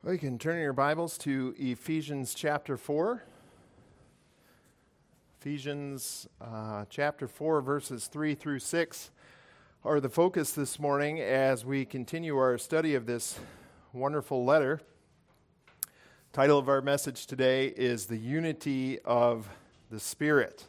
Well, you can turn your Bibles to Ephesians chapter 4. Ephesians chapter 4, verses 3 through 6 are the focus this morning as we continue our study of this wonderful letter. Title of our message today is The Unity of the Spirit.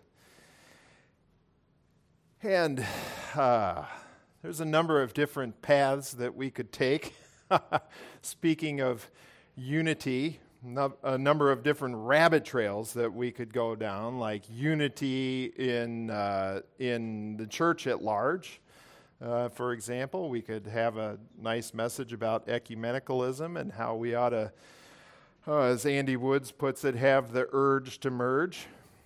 And there's a number of different paths that we could take. Speaking of unity, a number of different rabbit trails that we could go down, like unity in the church at large. For example, we could have a nice message about ecumenicalism and how we ought to, as Andy Woods puts it, have the urge to merge.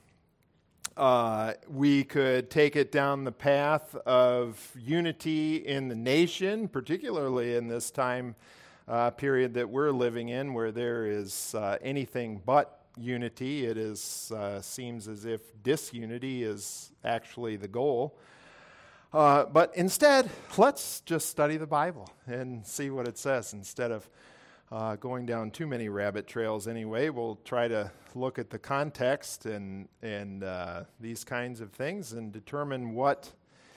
We could take it down the path of unity in the nation, particularly in this time period that we're living in, where there is anything but unity. It is seems as if disunity is actually the goal. But instead, let's just study the Bible and see what it says instead of going down too many rabbit trails anyway. We'll try to look at the context and these kinds of things and determine what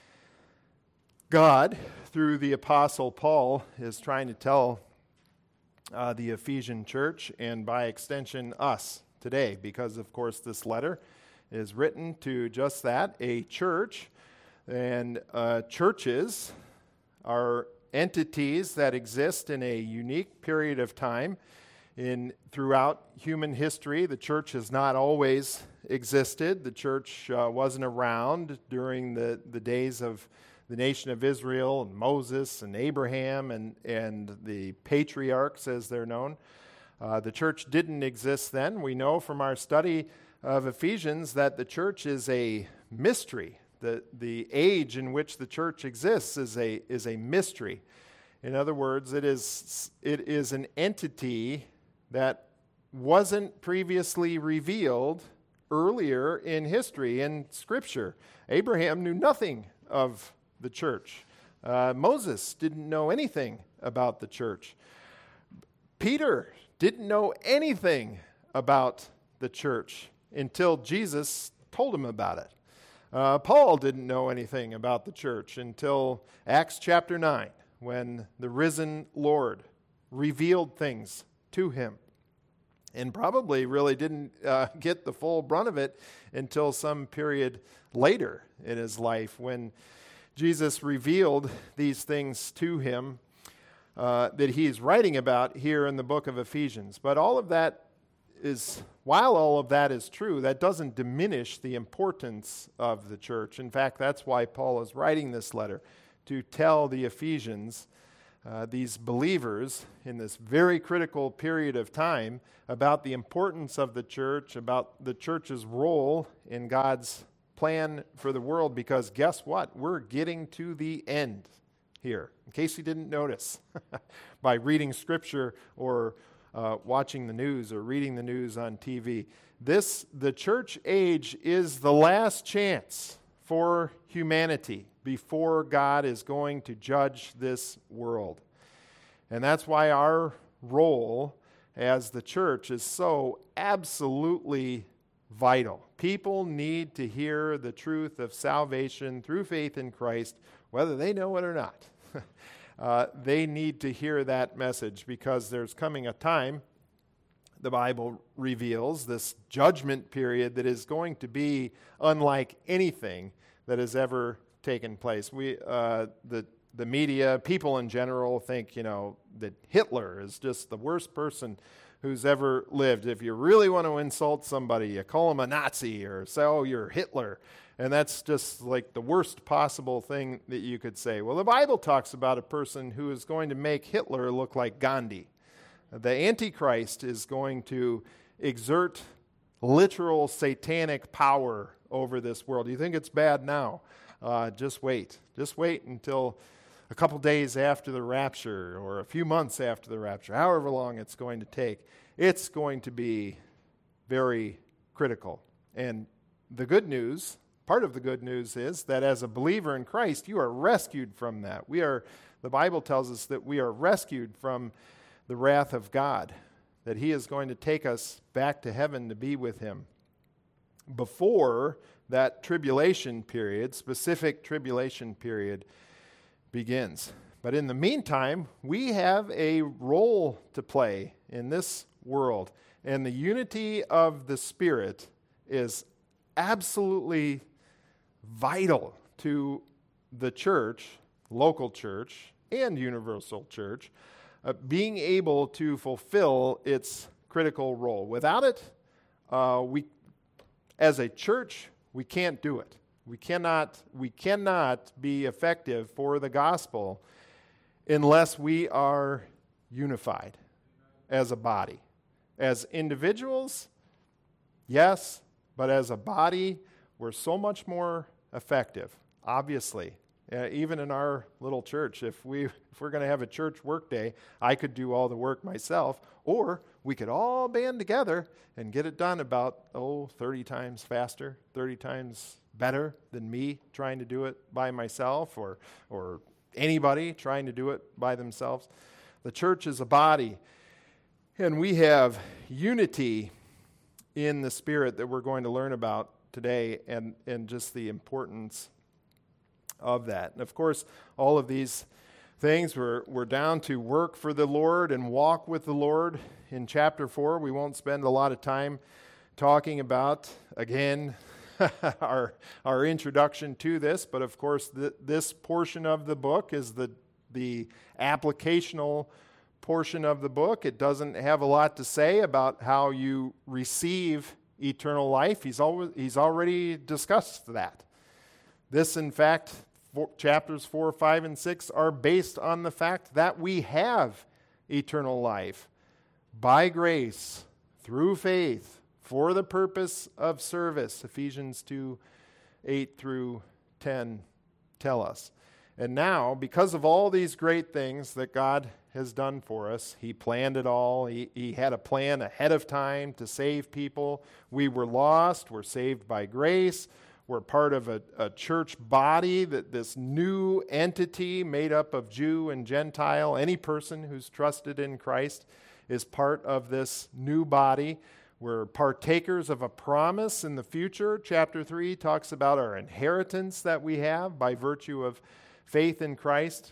God, through the Apostle Paul, is trying to tell the Ephesian church and by extension us today, because of course this letter is written to just that, a church, and churches are entities that exist in a unique period of time. Throughout human history, the church has not always existed. The church wasn't around during the days of the nation of Israel and Moses and Abraham and the patriarchs, as they're known. The church didn't exist then. We know from our study of Ephesians that the church is a mystery. The age in which the church exists is a mystery. In other words, it is an entity that wasn't previously revealed earlier in history, in Scripture. Abraham knew nothing of the church. Moses didn't know anything about the church. Peter didn't know anything about the church until Jesus told him about it. Paul didn't know anything about the church until Acts chapter 9, when the risen Lord revealed things to him. And probably really didn't get the full brunt of it until some period later in his life, when Jesus revealed these things to him that he's writing about here in the book of Ephesians. But while all of that is true, that doesn't diminish the importance of the church. In fact, that's why Paul is writing this letter, to tell the Ephesians, these believers in this very critical period of time, about the importance of the church, about the church's role in God's plan for the world, because guess what? We're getting to the end here, in case you didn't notice, by reading Scripture or watching the news or reading the news on TV. The church age is the last chance for humanity before God is going to judge this world. And that's why our role as the church is so absolutely vital. People need to hear the truth of salvation through faith in Christ, whether they know it or not. They need to hear that message, because there's coming a time, the Bible reveals, this judgment period that is going to be unlike anything that has ever taken place. The media, people in general, think that Hitler is just the worst person who's ever lived. If you really want to insult somebody, you call them a Nazi or say, "Oh, you're Hitler." And that's just like the worst possible thing that you could say. Well, the Bible talks about a person who is going to make Hitler look like Gandhi. The Antichrist is going to exert literal satanic power over this world. Do you think it's bad now? Just wait. Just wait until a couple days after the rapture, or a few months after the rapture, however long it's going to take. It's going to be very critical. And the good news, part of the good news, is that as a believer in Christ, you are rescued from that. The Bible tells us that we are rescued from the wrath of God. that he is going to take us back to heaven to be with him before that tribulation period, specific tribulation period, begins. But in the meantime, we have a role to play in this world, and the unity of the Spirit is absolutely vital to the church, local church, and universal church, being able to fulfill its critical role. Without it, we, as a church, we can't do it. We cannot be effective for the gospel unless we are unified as a body. As individuals, yes, but as a body, we're so much more effective, obviously. Even in our little church, if we're going to have a church work day, I could do all the work myself, or we could all band together and get it done about, 30 times faster, 30 times better than me trying to do it by myself or anybody trying to do it by themselves. The church is a body, and we have unity in the Spirit that we're going to learn about today, and just the importance of that. And of course, all of these things we're down to work for the Lord and walk with the Lord. In chapter 4, we won't spend a lot of time talking about, again, our introduction to this, but of course this portion of the book is the applicational portion of the book. It doesn't have a lot to say about how you receive eternal life. He's already discussed that. This, in fact, chapters 4, 5, and 6 are based on the fact that we have eternal life by grace, through faith, for the purpose of service. Ephesians 2, 8 through 10 tell us. And now, because of all these great things that God has done for us, He planned it all. He had a plan ahead of time to save people. We were lost. We're saved by grace. We're part of a church body, that this new entity made up of Jew and Gentile. Any person who's trusted in Christ is part of this new body. We're partakers of a promise in the future. Chapter 3 talks about our inheritance that we have by virtue of faith in Christ.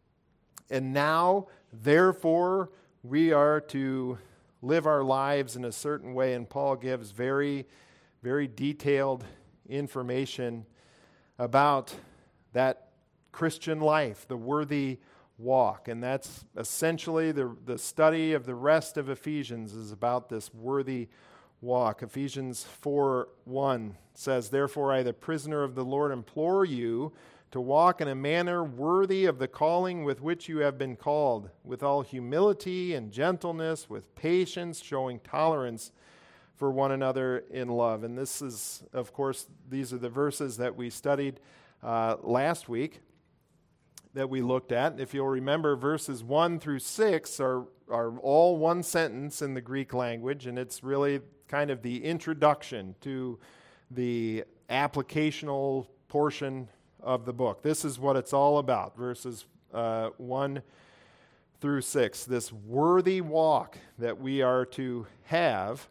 And now, therefore, we are to live our lives in a certain way. And Paul gives very, very detailed information about that Christian life, the worthy walk. And that's essentially the study of the rest of Ephesians is about this worthy walk. Ephesians 4:1 says, "Therefore I, the prisoner of the Lord, implore you to walk in a manner worthy of the calling with which you have been called, with all humility and gentleness, with patience, showing tolerance for one another in love." And this is, of course, these are the verses that we studied last week that we looked at. If you'll remember, verses 1 through 6 are all one sentence in the Greek language, and it's really kind of the introduction to the applicational portion of the book. This is what it's all about, verses 1 through 6, this worthy walk that we are to have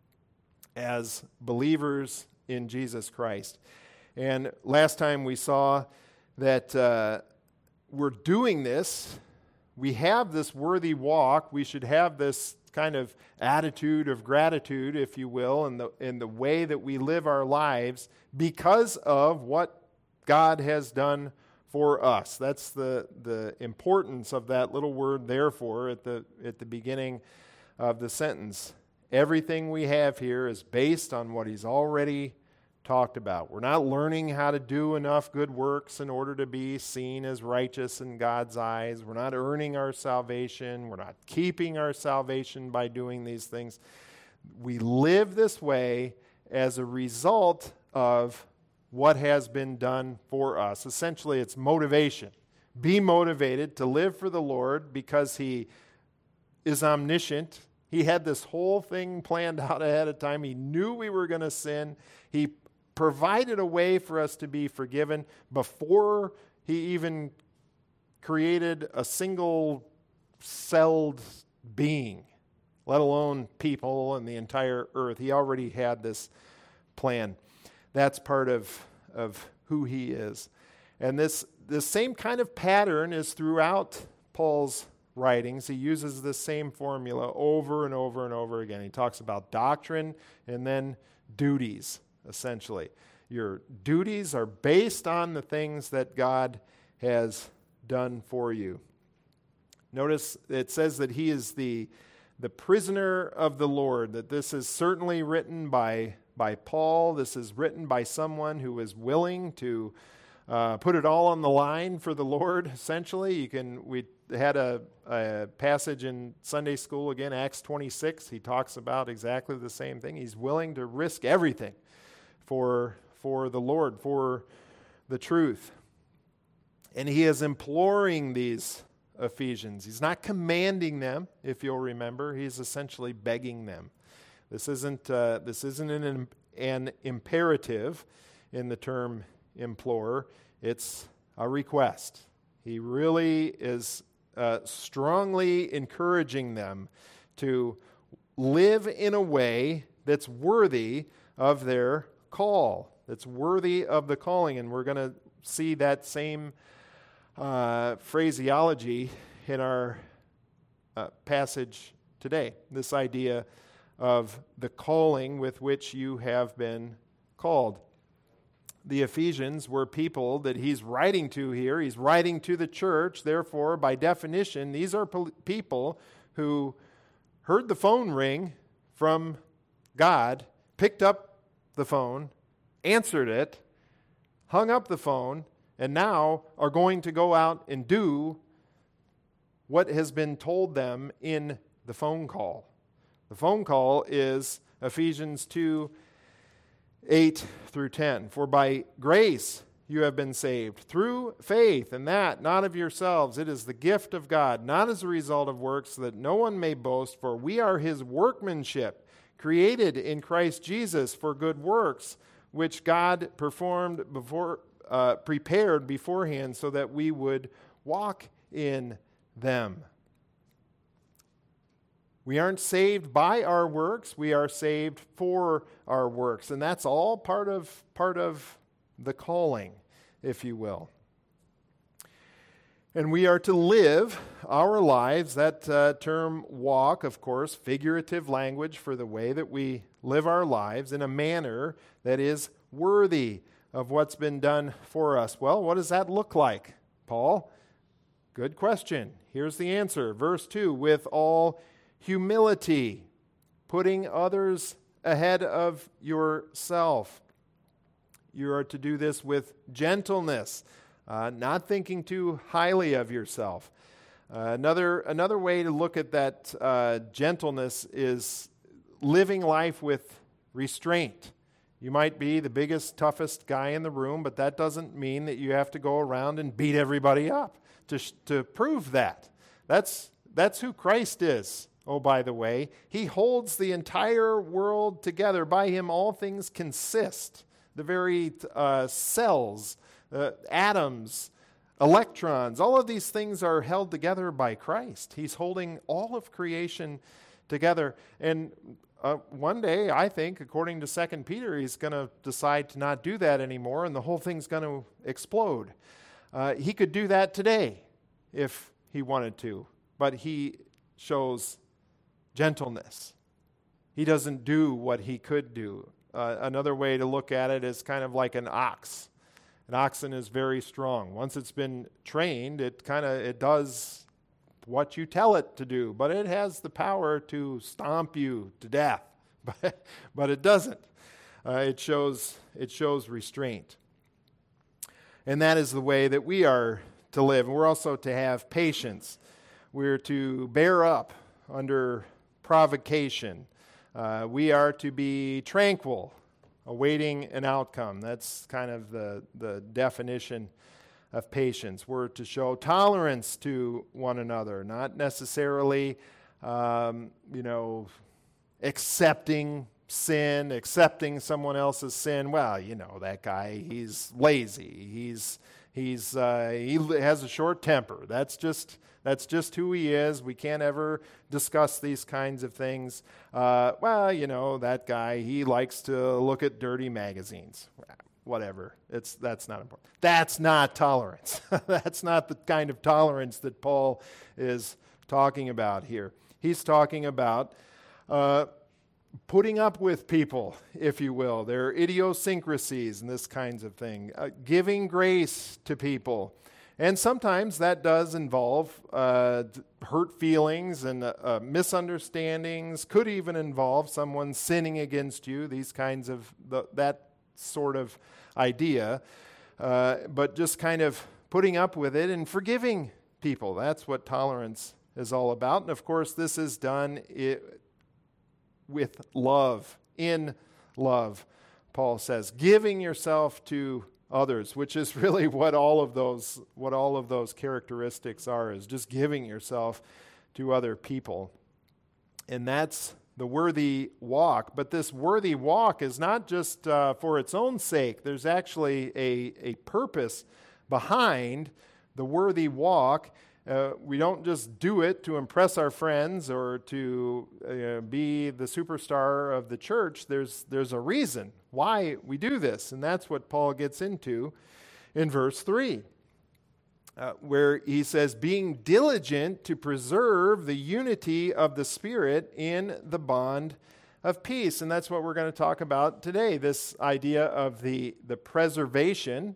as believers in Jesus Christ. And last time we saw that we're doing this. We have this worthy walk. We should have this kind of attitude of gratitude, if you will, in the way that we live our lives because of what God has done for us. That's the importance of that little word "therefore" at the beginning of the sentence. Everything we have here is based on what He's already talked about. We're not learning how to do enough good works in order to be seen as righteous in God's eyes. We're not earning our salvation. We're not keeping our salvation by doing these things. We live this way as a result of what has been done for us. Essentially, it's motivation. Be motivated to live for the Lord because He is omniscient. He had this whole thing planned out ahead of time. He knew we were going to sin. He provided a way for us to be forgiven before He even created a single-celled being let alone people and the entire earth. He already had this plan. That's part of who he is. And this same kind of pattern is throughout Paul's writings. He uses this same formula over and over and over again. He talks about doctrine and then duties, essentially. Your duties are based on the things that God has done for you. Notice it says that he is the prisoner of the Lord, that this is certainly written by Paul. This is written by someone who is willing to put it all on the line for the Lord, essentially. We had a passage in Sunday school, again, Acts 26. He talks about exactly the same thing. He's willing to risk everything for the Lord, for the truth. And he is imploring these Ephesians. He's not commanding them, if you'll remember. He's essentially begging them. This isn't an imperative in the term implorer. It's a request. He really is strongly encouraging them to live in a way that's worthy of their call, that's worthy of the calling. And we're going to see that same phraseology in our passage today. This idea of the calling with which you have been called. The Ephesians were people that he's writing to here. He's writing to the church. Therefore, by definition, these are people who heard the phone ring from God, picked up the phone, answered it, hung up the phone, and now are going to go out and do what has been told them in the phone call. The phone call is Ephesians 2:8-10. For by grace you have been saved, through faith, and that not of yourselves. It is the gift of God, not as a result of works, so that no one may boast. For we are his workmanship, created in Christ Jesus for good works, which God prepared beforehand so that we would walk in them. We aren't saved by our works. We are saved for our works. And that's all part of the calling, if you will. And we are to live our lives, that term walk, of course, figurative language for the way that we live our lives in a manner that is worthy of what's been done for us. Well, what does that look like, Paul? Good question. Here's the answer. Verse 2, with all humility, putting others ahead of yourself. You are to do this with gentleness, not thinking too highly of yourself. Another way to look at that gentleness is living life with restraint. You might be the biggest, toughest guy in the room, but that doesn't mean that you have to go around and beat everybody up to prove that. That's who Christ is. Oh, by the way, he holds the entire world together. By him, all things consist. The very cells, atoms, electrons, all of these things are held together by Christ. He's holding all of creation together. And one day, I think, according to 2 Peter, he's going to decide to not do that anymore, and the whole thing's going to explode. He could do that today if he wanted to, but he shows gentleness. He doesn't do what he could do. Another way to look at it is kind of like an ox. An oxen is very strong. Once it's been trained, it does what you tell it to do, but it has the power to stomp you to death. But it doesn't. It shows restraint. And that is the way that we are to live. And we're also to have patience. We're to bear up under provocation. We are to be tranquil, awaiting an outcome. That's kind of the definition of patience. We're to show tolerance to one another, not necessarily, accepting sin, accepting someone else's sin. Well, that guy, he's lazy. He has a short temper. That's just who he is. We can't ever discuss these kinds of things. That guy, he likes to look at dirty magazines. Whatever. That's not important. That's not tolerance. That's not the kind of tolerance that Paul is talking about here. He's talking about putting up with people, if you will, their idiosyncrasies and this kinds of thing, giving grace to people. And sometimes that does involve hurt feelings and misunderstandings, could even involve someone sinning against you, these kinds of, that sort of idea. But just kind of putting up with it and forgiving people. That's what tolerance is all about. And of course, this is done with love, in love, Paul says, giving yourself to others, which is really what all of those characteristics are, is just giving yourself to other people. And that's the worthy walk. But this worthy walk is not just for its own sake. There's actually a purpose behind the worthy walk. We don't just do it to impress our friends or to be the superstar of the church. There's a reason why we do this, and that's what Paul gets into in verse 3, where he says, being diligent to preserve the unity of the Spirit in the bond of peace. And that's what we're going to talk about today, this idea of the preservation,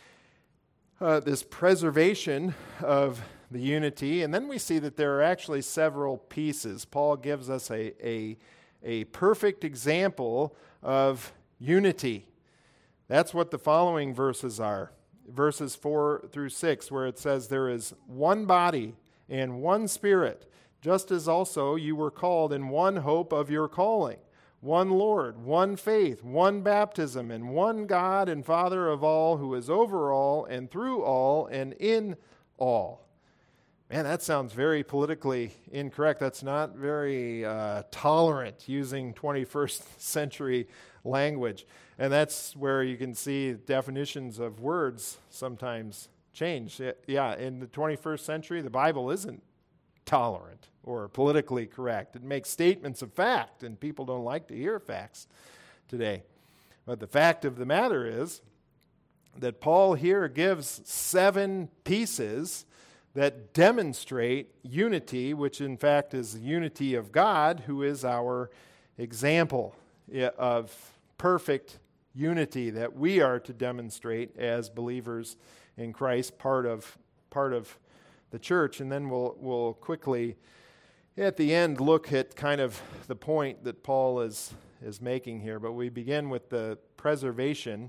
this preservation of the unity. And then we see that there are actually several pieces. Paul gives us a perfect example of unity. That's what the following verses are. Verses 4 through 6, where it says, there is one body and one Spirit, just as also you were called in one hope of your calling, one Lord, one faith, one baptism, and one God and Father of all, who is over all and through all and in all. Man, that sounds very politically incorrect. That's not very tolerant, using 21st century language. And that's where you can see definitions of words sometimes change. Yeah, in the 21st century, the Bible isn't tolerant or politically correct. It makes statements of fact, and people don't like to hear facts today. But the fact of the matter is that Paul here gives 7 pieces that demonstrate unity, which in fact is the unity of God, who is our example of perfect unity that we are to demonstrate as believers in Christ, part of the church. And then we'll quickly, at the end, look at kind of the point that Paul is making here. But we begin with the preservation.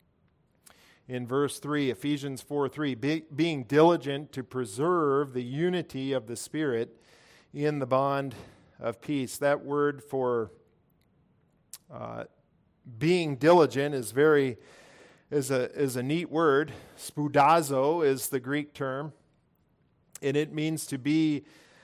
In verse 3, Ephesians 4:3, being diligent to preserve the unity of the Spirit in the bond of peace. That word for being diligent is a neat word. Spoudazo is the Greek term, and it means to be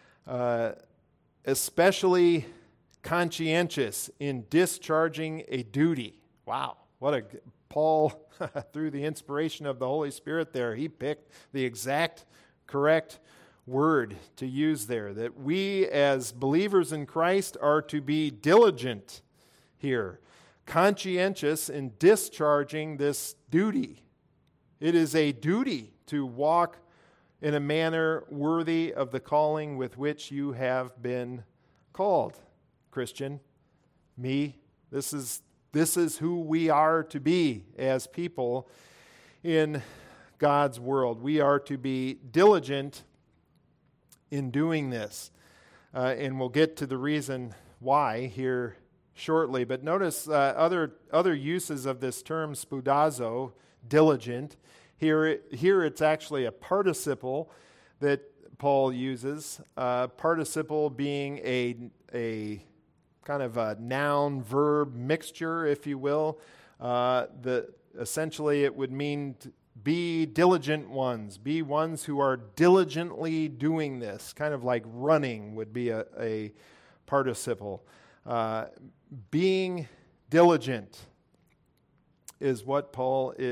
especially conscientious in discharging a duty. Wow, Paul, through the inspiration of the Holy Spirit there, he picked the exact correct word to use there, that we as believers in Christ are to be diligent here, conscientious in discharging this duty. It is a duty to walk in a manner worthy of the calling with which you have been called. Christian, me, this is who we are to be as people in God's world. We are to be diligent in doing this. And we'll get to the reason why here shortly. But notice other uses of this term, spoudazo, diligent. Here it's actually a participle that Paul uses. Participle being a kind of a noun-verb mixture, if you will. Essentially, it would mean be diligent ones. Be ones who are diligently doing this. Kind of like running would be a participle. Being diligent is what Paul is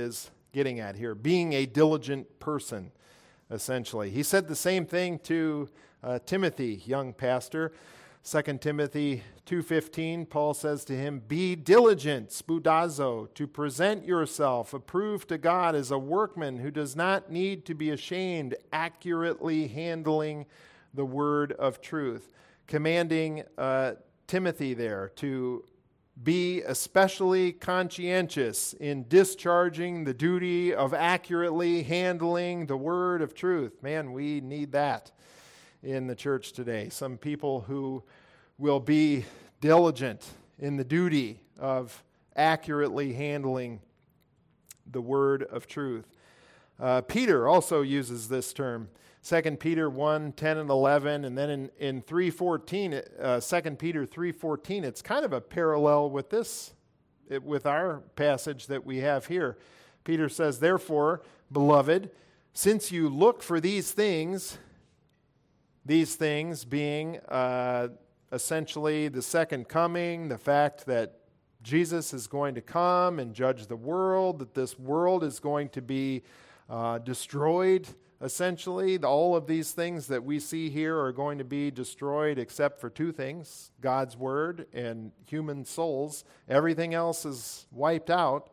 getting at here. Being a diligent person, essentially. He said the same thing to Timothy, young pastor. 2 Timothy 2:15, Paul says to him, "Be diligent, spudazo, to present yourself approved to God as a workman who does not need to be ashamed, accurately handling the word of truth." Commanding Timothy there to be especially conscientious in discharging the duty of accurately handling the word of truth. Man, we need that in the church today. Some people who will be diligent in the duty of accurately handling the word of truth. Peter also uses this term. 2 Peter 1, 10 and 11, and then in 3:14, 2 Peter 3:14, it's kind of a parallel with this, with our passage that we have here. Peter says, "Therefore, beloved, since you look for these things being essentially the second coming, the fact that Jesus is going to come and judge the world, that this world is going to be destroyed, essentially. All of these things that we see here are going to be destroyed except for two things, God's word and human souls. Everything else is wiped out.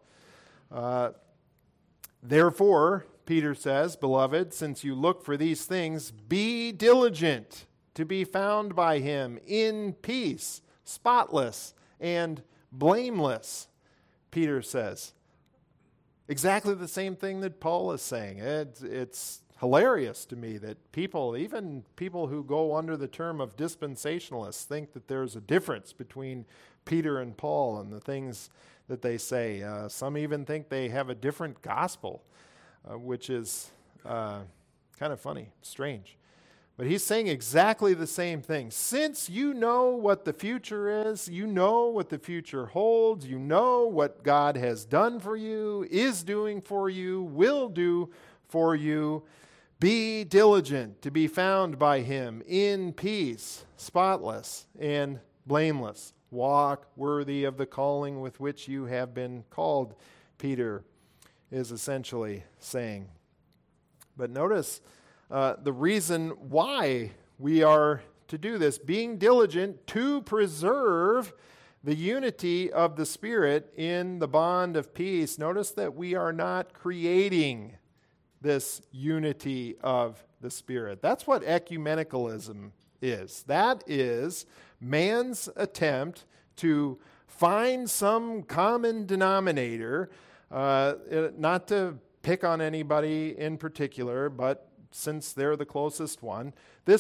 Therefore, Peter says, beloved, since you look for these things, be diligent to be found by him in peace, spotless and blameless, Peter says. Exactly the same thing that Paul is saying. It's hilarious to me that even people who go under the term of dispensationalists, think that there's a difference between Peter and Paul and the things that they say. Some even think they have a different gospel, which is kind of funny, strange. But he's saying exactly the same thing. Since you know what the future is, you know what the future holds, you know what God has done for you, is doing for you, will do for you, be diligent to be found by him in peace, spotless and blameless. Walk worthy of the calling with which you have been called, Peter is essentially saying. But notice the reason why we are to do this, being diligent to preserve the unity of the Spirit in the bond of peace. Notice that we are not creating this unity of the Spirit. That's what ecumenicalism is. That is man's attempt to find some common denominator, not to pick on anybody in particular, but since they're the closest one.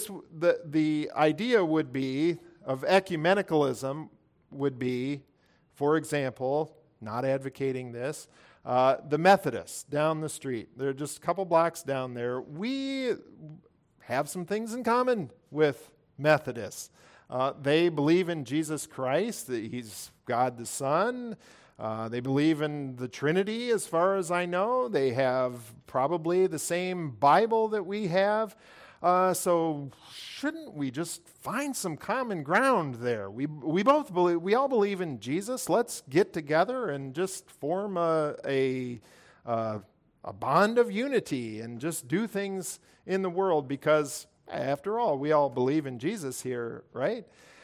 The idea would be of ecumenicalism would be, for example, not advocating this, the Methodists down the street. They're just a couple blocks down there. We have some things in common with Methodists. They believe in Jesus Christ, that he's God the Son. They believe in the Trinity, as far as I know. They have probably the same Bible that we have. So shouldn't we just find some common ground there? We all believe in Jesus. Let's get together and just form a bond of unity and just do things in the world, because after all, we all believe in Jesus here, right?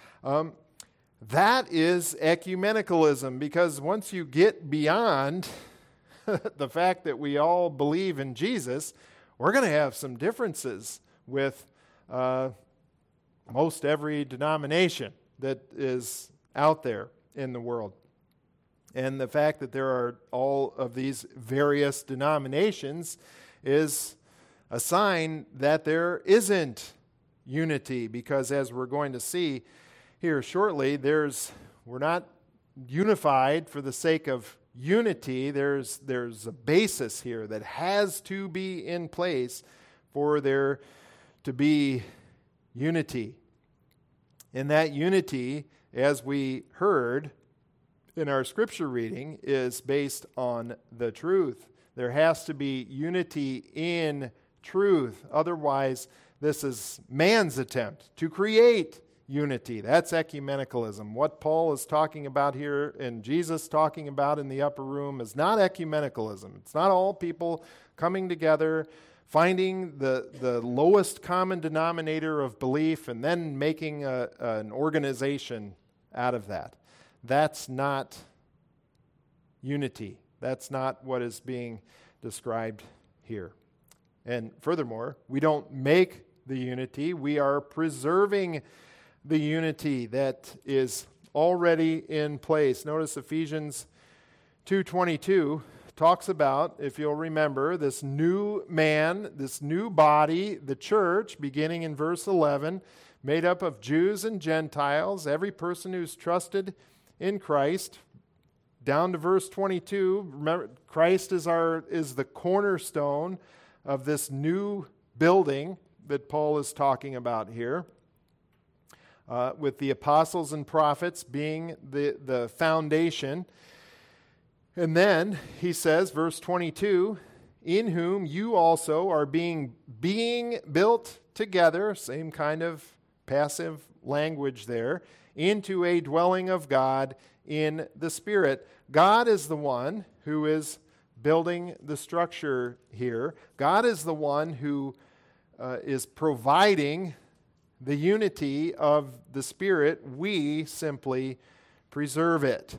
That is ecumenicalism, because once you get beyond the fact that we all believe in Jesus, we're going to have some differences with most every denomination that is out there in the world. And the fact that there are all of these various denominations is a sign that there isn't unity, because as we're going to see here shortly, we're not unified for the sake of unity. There's a basis here that has to be in place for there to be unity. And that unity, as we heard in our scripture reading, is based on the truth. There has to be unity in truth. Otherwise, this is man's attempt to create unity. That's ecumenicalism. What Paul is talking about here and Jesus talking about in the upper room is not ecumenicalism. It's not all people coming together, finding the lowest common denominator of belief and then making an organization out of that. That's not unity. That's not what is being described here. And furthermore, we don't make the unity. We are preserving the unity that is already in place. Notice Ephesians 2:22 talks about, if you'll remember, this new man, this new body, the church, beginning in verse 11, made up of Jews and Gentiles, every person who's trusted in Christ. Down to verse 22, remember, Christ is the cornerstone of this new building that Paul is talking about here, with the apostles and prophets being the foundation. And then he says, verse 22, in whom you also are being built together, same kind of passive language there, into a dwelling of God in the Spirit. God is the one who is building the structure here. God is the one who is providing the unity of the Spirit. We simply preserve it.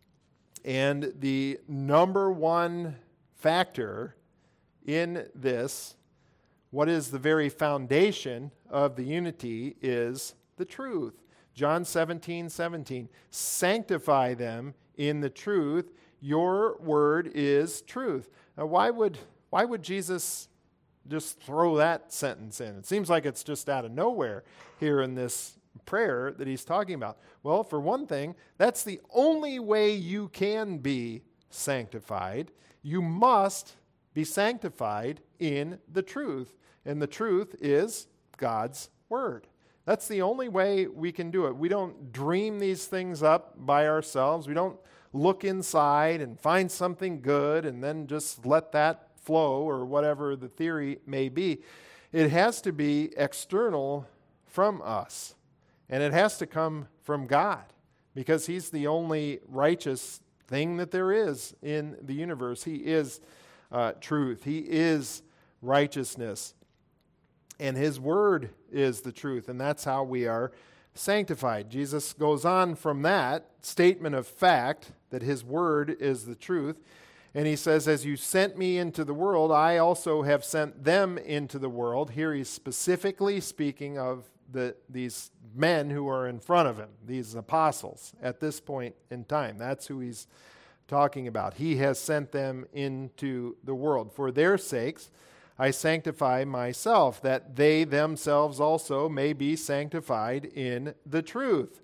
And the number one factor in this, what is the very foundation of the unity, is the truth. John 17:17, sanctify them in the truth. Your word is truth. Now, why would Jesus just throw that sentence in? It seems like it's just out of nowhere here in this prayer that he's talking about. Well, for one thing, that's the only way you can be sanctified. You must be sanctified in the truth. And the truth is God's word. That's the only way we can do it. We don't dream these things up by ourselves. We don't look inside and find something good and then just let that flow, or whatever the theory may be. It has to be external from us. And it has to come from God, because he's the only righteous thing that there is in the universe. He is truth. He is righteousness. And his word is the truth, and that's how we are sanctified. Jesus goes on from that statement of fact that his word is the truth, and he says, as you sent me into the world, I also have sent them into the world. Here he's specifically speaking of these men who are in front of him, these apostles at this point in time. That's who he's talking about. He has sent them into the world. For their sakes, I sanctify myself, that they themselves also may be sanctified in the truth.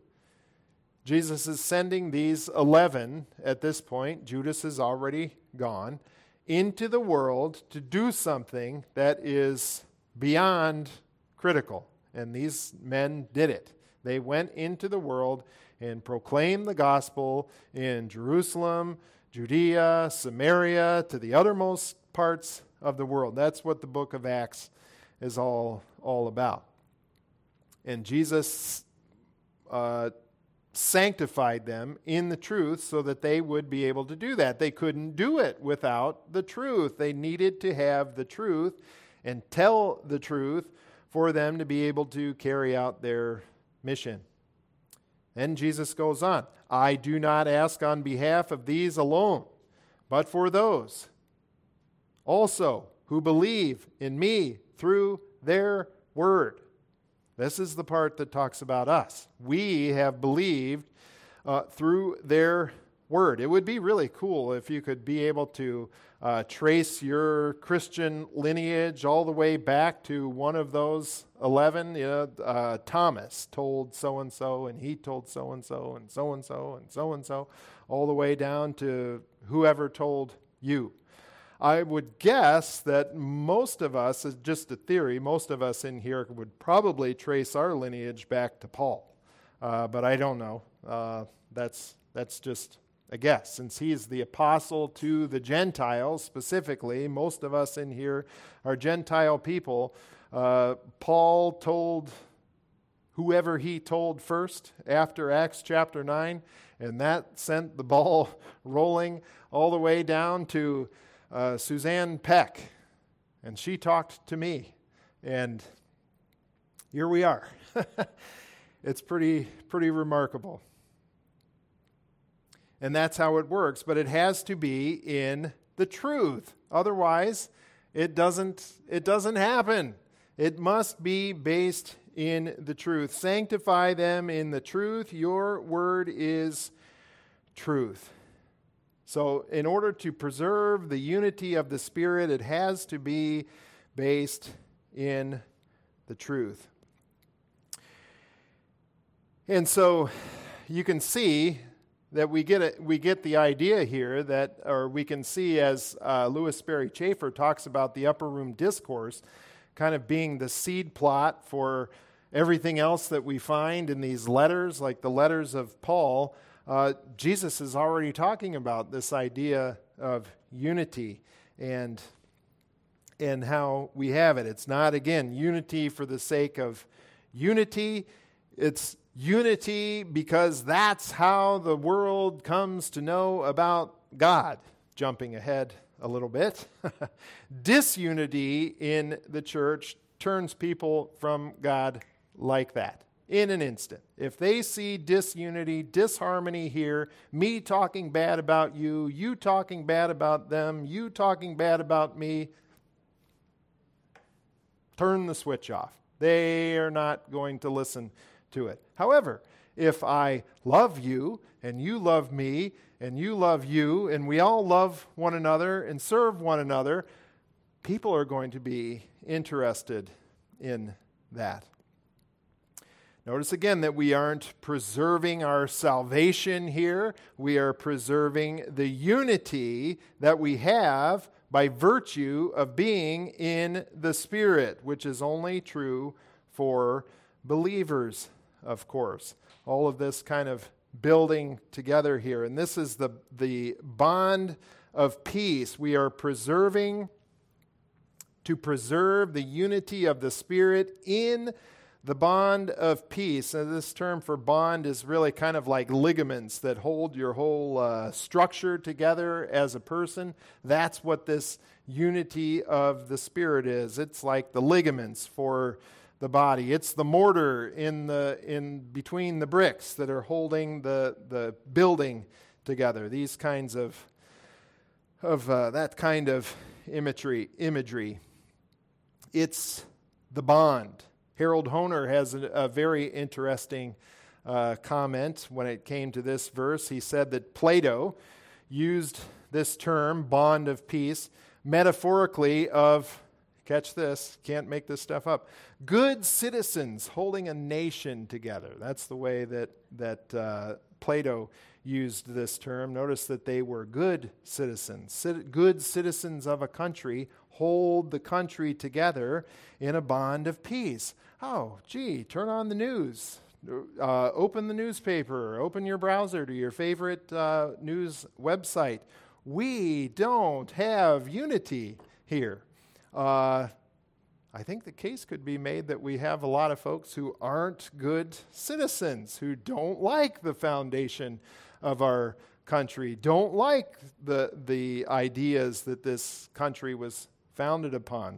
Jesus is sending these 11 at this point, Judas is already gone, into the world to do something that is beyond critical. And these men did it. They went into the world and proclaimed the gospel in Jerusalem, Judea, Samaria, to the uttermost parts of the world. That's what the book of Acts is all about. And Jesus sanctified them in the truth so that they would be able to do that. They couldn't do it without the truth. They needed to have the truth and tell the truth for them to be able to carry out their mission. Then Jesus goes on, I do not ask on behalf of these alone, but for those also who believe in me through their word. This is the part that talks about us. We have believed through their word. It would be really cool if you could be able to trace your Christian lineage all the way back to one of those 11. Thomas told so-and-so, and he told so-and-so, and so-and-so, and so-and-so, all the way down to whoever told you. I would guess that most of us, it's just a theory, most of us in here would probably trace our lineage back to Paul. But I don't know. That's just a guess. Since he is the apostle to the Gentiles specifically, most of us in here are Gentile people. Paul told whoever he told first after Acts chapter 9, and that sent the ball rolling all the way down to Suzanne Peck, and she talked to me, and here we are. It's pretty remarkable. And that's how it works, but it has to be in the truth. Otherwise, it doesn't happen. It must be based in the truth. Sanctify them in the truth. Your word is truth. So in order to preserve the unity of the Spirit, it has to be based in the truth. And so you can see that we get the idea here that, or we can see as Louis Sperry Chafer talks about the upper room discourse kind of being the seed plot for everything else that we find in these letters, like the letters of Paul. Jesus is already talking about this idea of unity and how we have it. It's not, again, unity for the sake of unity. It's unity because that's how the world comes to know about God. Jumping ahead a little bit. Disunity in the church turns people from God like that in an instant. If they see disunity, disharmony here, me talking bad about you, you talking bad about them, you talking bad about me, turn the switch off. They are not going to listen to it. However, if I love you and you love me and you love you and we all love one another and serve one another, people are going to be interested in that. Notice again that we aren't preserving our salvation here. We are preserving the unity that we have by virtue of being in the Spirit, which is only true for believers, of course. All of this kind of building together here. And this is the bond of peace. We are to preserve the unity of the Spirit in the bond of peace. And this term for bond is really kind of like ligaments that hold your whole structure together as a person. That's what this unity of the Spirit is. It's like the ligaments for the body. It's the mortar in between the bricks that are holding the building together. These kinds of that kind of imagery. It's the bond. Harold Hoehner has a very interesting comment when it came to this verse. He said that Plato used this term, bond of peace, metaphorically of, catch this, can't make this stuff up, good citizens holding a nation together. That's the way that Plato used this term. Notice that they were good citizens. Good citizens of a country hold the country together in a bond of peace. Oh, gee, turn on the news. Open the newspaper. Open your browser to your favorite news website. We don't have unity here. I think the case could be made that we have a lot of folks who aren't good citizens, who don't like the foundation of our country, don't like the ideas that this country was founded upon.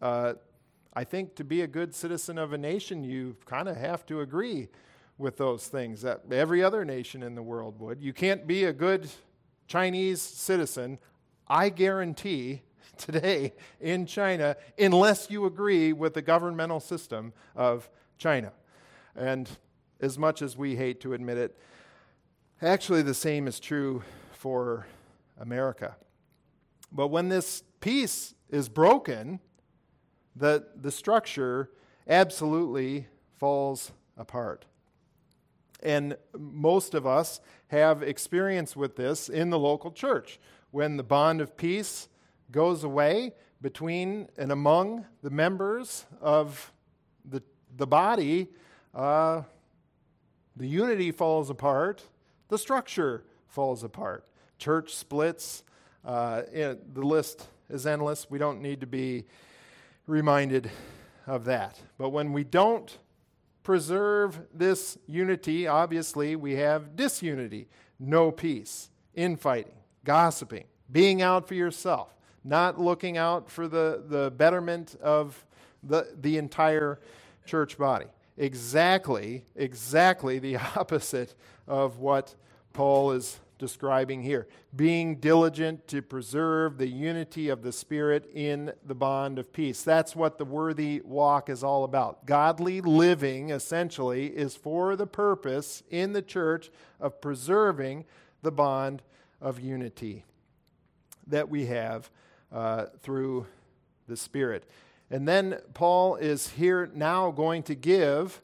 I think to be a good citizen of a nation, you kind of have to agree with those things that every other nation in the world would. You can't be a good Chinese citizen, I guarantee, today in China, unless you agree with the governmental system of China. And as much as we hate to admit it, actually the same is true for America. But when this peace is broken, the structure absolutely falls apart. And most of us have experience with this in the local church. When the bond of peace goes away between and among the members of the body, the unity falls apart, the structure falls apart. Church splits, the list is endless. We don't need to be reminded of that. But when we don't preserve this unity, obviously we have disunity, no peace, infighting, gossiping, being out for yourself, not looking out for the betterment of the entire church body. Exactly the opposite of what Paul is describing here. Being diligent to preserve the unity of the Spirit in the bond of peace. That's what the worthy walk is all about. Godly living, essentially, is for the purpose in the church of preserving the bond of unity that we have through the Spirit. And then Paul is here now going to give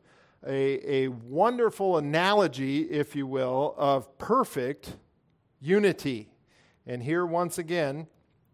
a wonderful analogy, if you will, of perfect unity. And here once again,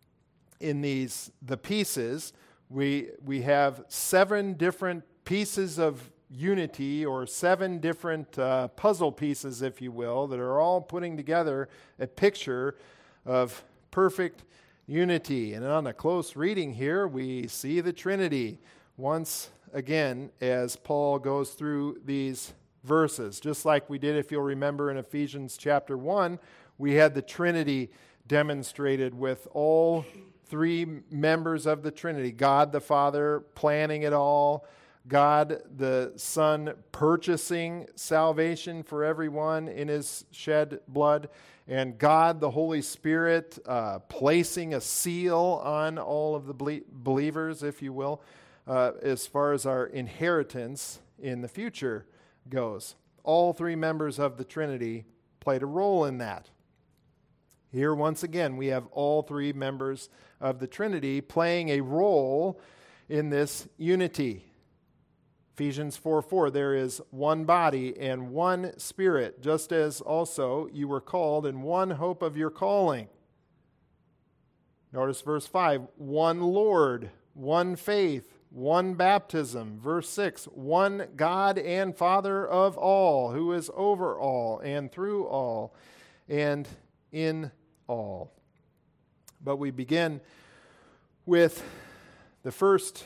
in the pieces, we have 7 different pieces of unity, or 7 different puzzle pieces, if you will, that are all putting together a picture of perfect unity. And on a close reading here, we see the Trinity once again as Paul goes through these verses. Just like we did, if you'll remember, in Ephesians chapter 1, we had the Trinity demonstrated with all 3 members of the Trinity. God the Father planning it all, God the Son purchasing salvation for everyone in his shed blood, and God the Holy Spirit placing a seal on all of the believers, if you will, as far as our inheritance in the future goes. All 3 members of the Trinity played a role in that. Here, once again, we have all 3 members of the Trinity playing a role in this unity. Ephesians 4:4, there is one body and one Spirit, just as also you were called in one hope of your calling. Notice verse 5, one Lord, one faith, one baptism. Verse 6, one God and Father of all, who is over all and through all and in all. But we begin with the first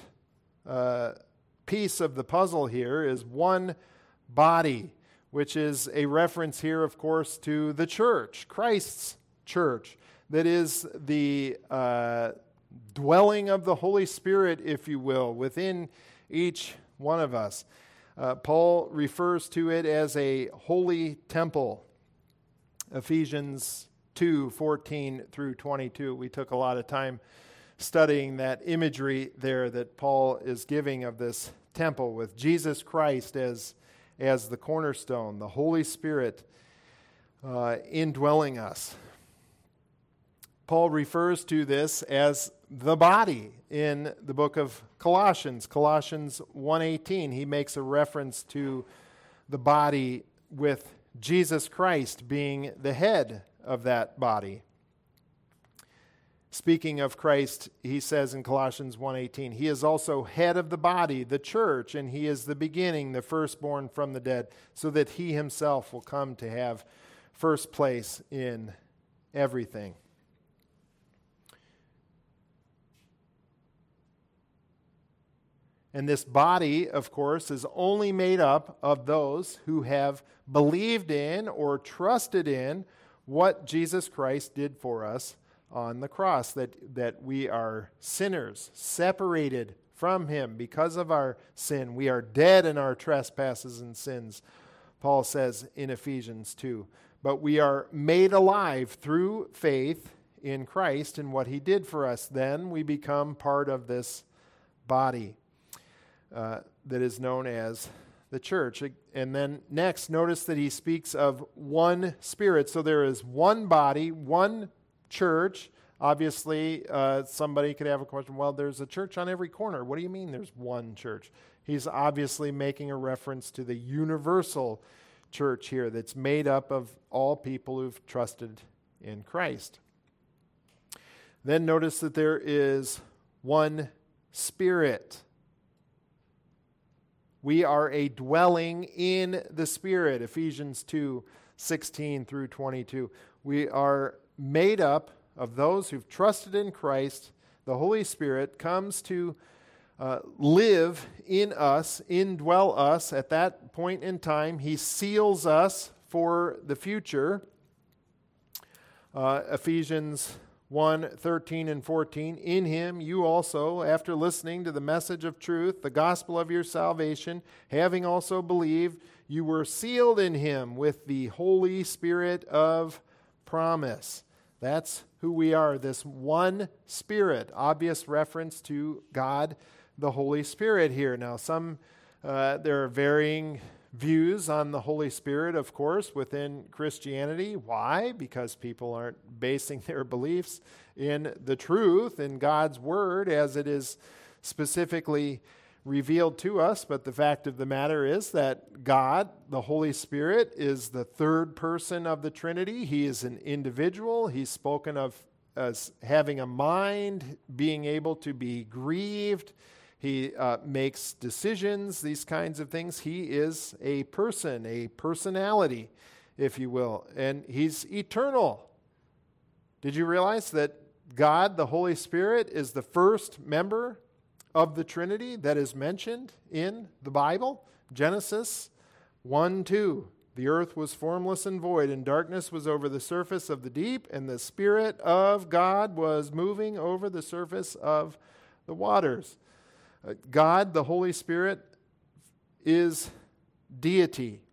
piece of the puzzle here is one body, which is a reference here, of course, to the church, Christ's church, that is the dwelling of the Holy Spirit, if you will, within each one of us. Paul refers to it as a holy temple. Ephesians 2:14 through 22. We took a lot of time studying that imagery there that Paul is giving of this temple with Jesus Christ as the cornerstone, the Holy Spirit indwelling us. Paul refers to this as the body in the book of Colossians. Colossians 1:18, he makes a reference to the body with Jesus Christ being the head of that body. Speaking of Christ, he says in Colossians 1:18, he is also head of the body, the church, and he is the beginning, the firstborn from the dead, so that he himself will come to have first place in everything. And this body, of course, is only made up of those who have believed in or trusted in what Jesus Christ did for us on the cross, that we are sinners, separated from him because of our sin. We are dead in our trespasses and sins, Paul says in Ephesians 2. But we are made alive through faith in Christ and what he did for us. Then we become part of this body that is known as the church. And then next, notice that he speaks of one Spirit. So there is one body, one church. Obviously, somebody could have a question, well, there's a church on every corner. What do you mean there's one church? He's obviously making a reference to the universal church here that's made up of all people who've trusted in Christ. Then notice that there is one Spirit. We are a dwelling in the Spirit, Ephesians 2:16 through 22. We are made up of those who've trusted in Christ. The Holy Spirit comes to live in us, indwell us at that point in time. He seals us for the future. Ephesians 1:13 and 14. In him you also, after listening to the message of truth, the gospel of your salvation, having also believed, you were sealed in him with the Holy Spirit of promise. That's who we are, this one Spirit. Obvious reference to God, the Holy Spirit here. Now, there are varying views on the Holy Spirit, of course, within Christianity. Why? Because people aren't basing their beliefs in the truth, in God's Word, as it is specifically revealed to us. But the fact of the matter is that God, the Holy Spirit, is the third person of the Trinity. He is an individual. He's spoken of as having a mind, being able to be grieved. He makes decisions, these kinds of things. He is a person, a personality, if you will, and he's eternal. Did you realize that God, the Holy Spirit, is the first member of the Trinity that is mentioned in the Bible? Genesis 1:2. The earth was formless and void, and darkness was over the surface of the deep, and the Spirit of God was moving over the surface of the waters. God, the Holy Spirit, is deity.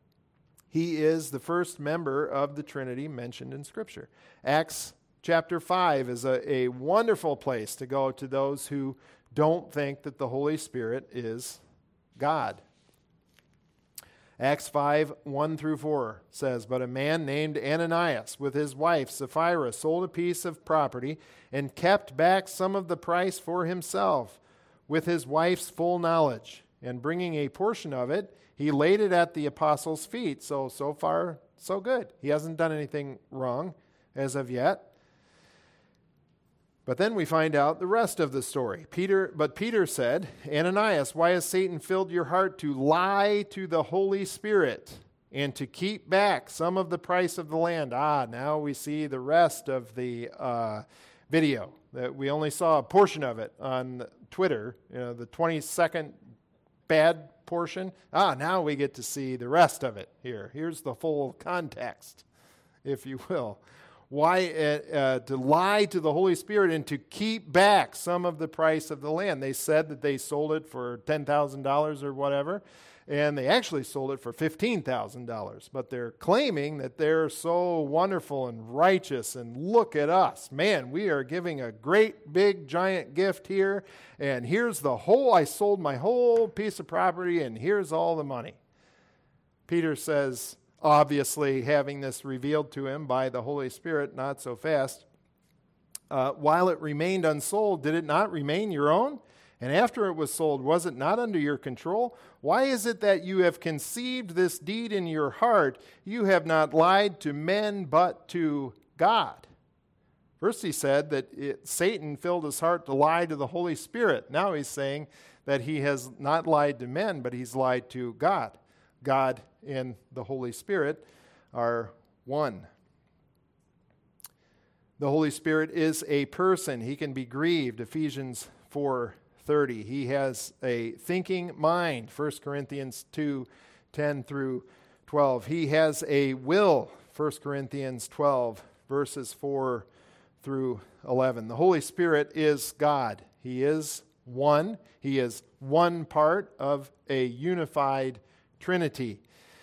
He is the first member of the Trinity mentioned in Scripture. Acts chapter 5 is a wonderful place to go to those who don't think that the Holy Spirit is God. Acts 5, 1 through 4 says, But a man named Ananias with his wife Sapphira sold a piece of property and kept back some of the price for himself with his wife's full knowledge. And bringing a portion of it, he laid it at the apostles' feet. So far, so good. He hasn't done anything wrong as of yet. But then we find out the rest of the story. But Peter said, Ananias, why has Satan filled your heart to lie to the Holy Spirit and to keep back some of the price of the land? Now we see the rest of the video. That we only saw a portion of it on Twitter, the 20-second bad portion. Now we get to see the rest of it here. Here's the full context, if you will. Why to lie to the Holy Spirit and to keep back some of the price of the land. They said that they sold it for $10,000 or whatever, and they actually sold it for $15,000. But they're claiming that they're so wonderful and righteous, and look at us. Man, we are giving a great, big, giant gift here, and here's I sold my whole piece of property, and here's all the money. Peter says, obviously having this revealed to him by the Holy Spirit, not so fast, while it remained unsold, did it not remain your own? And after it was sold, was it not under your control? Why is it that you have conceived this deed in your heart? You have not lied to men, but to God. First he said that Satan filled his heart to lie to the Holy Spirit. Now he's saying that he has not lied to men, but he's lied to God. God and the Holy Spirit are one. The Holy Spirit is a person. He can be grieved, Ephesians 4:30. He has a thinking mind, 1 Corinthians 2:10 through 12. He has a will, 1 Corinthians 12, verses 4 through 11. The Holy Spirit is God. He is one. He is one part of a unified Trinity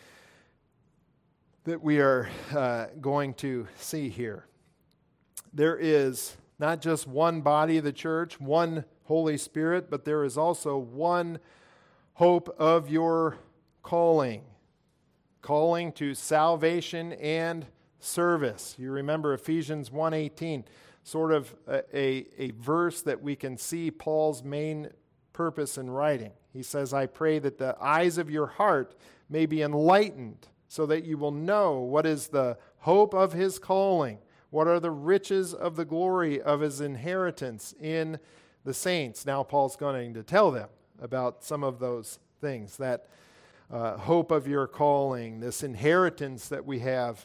that we are going to see here. There is not just one body of the church, one Holy Spirit, but there is also one hope of your calling to salvation and service. You remember Ephesians 1:18, sort of a verse that we can see Paul's main purpose in writing. He says, I pray that the eyes of your heart may be enlightened so that you will know what is the hope of his calling, what are the riches of the glory of his inheritance in the saints. Now Paul's going to tell them about some of those things, that hope of your calling, this inheritance that we have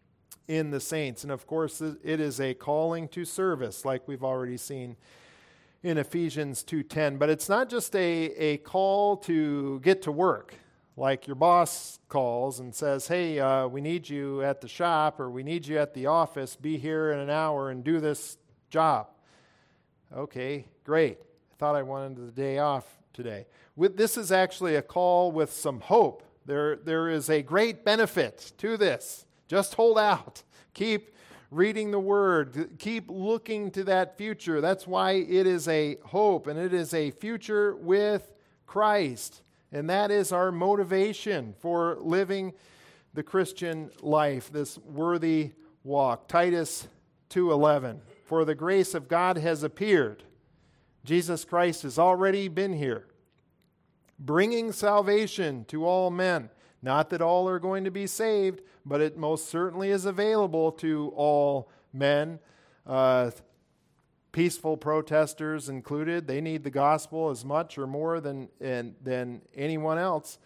in the saints. And of course, it is a calling to service, like we've already seen in Ephesians 2:10. But it's not just a call to get to work, like your boss calls and says, hey, we need you at the shop, or we need you at the office. Be here in an hour and do this job. Okay, great. I thought I wanted the day off today. This is actually a call with some hope. There is a great benefit to this. Just hold out. Keep reading the Word. Keep looking to that future. That's why it is a hope, and it is a future with Christ. And that is our motivation for living the Christian life, this worthy walk. Titus 2:11, for the grace of God has appeared. Jesus Christ has already been here, bringing salvation to all men. Not that all are going to be saved, but it most certainly is available to all men. Peaceful protesters included. They need the gospel as much or more than anyone else.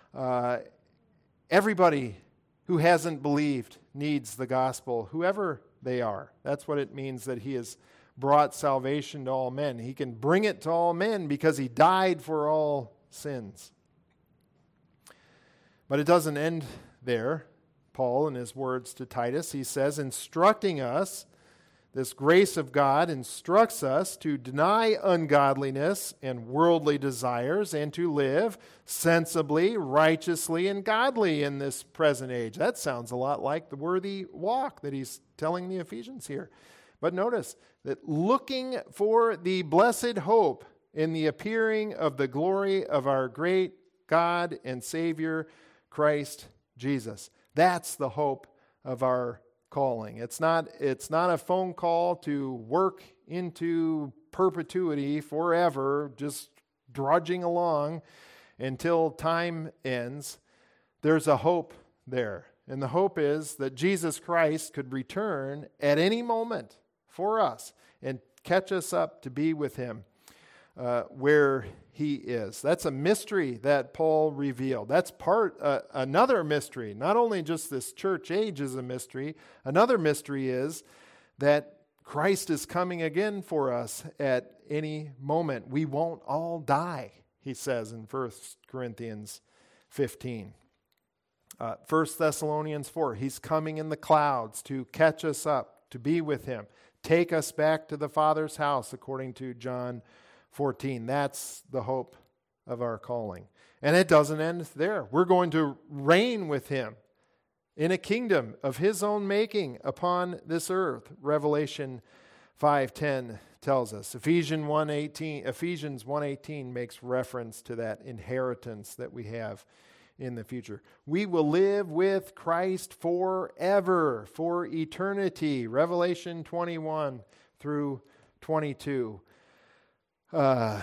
Everybody who hasn't believed needs the gospel, whoever they are. That's what it means that he has brought salvation to all men. He can bring it to all men because he died for all sins. But it doesn't end there. Paul, in his words to Titus, he says, instructing us, this grace of God instructs us to deny ungodliness and worldly desires and to live sensibly, righteously, and godly in this present age. That sounds a lot like the worthy walk that he's telling the Ephesians here. But notice that looking for the blessed hope in the appearing of the glory of our great God and Savior, Christ Jesus. That's the hope of our calling. It's not a phone call to work into perpetuity forever, just drudging along until time ends. There's a hope there. And the hope is that Jesus Christ could return at any moment for us and catch us up to be with him where he is. That's a mystery that Paul revealed. That's another mystery. Not only just this church age is a mystery, another mystery is that Christ is coming again for us at any moment. We won't all die, he says in 1 Corinthians 15. 1 Thessalonians 4, he's coming in the clouds to catch us up, to be with him, take us back to the Father's house, according to John 14. That's the hope of our calling. And it doesn't end there. We're going to reign with him in a kingdom of his own making upon this earth. Revelation 5:10 tells us. Ephesians 1:18 makes reference to that inheritance that we have in the future. We will live with Christ forever, for eternity. Revelation 21 through 22. John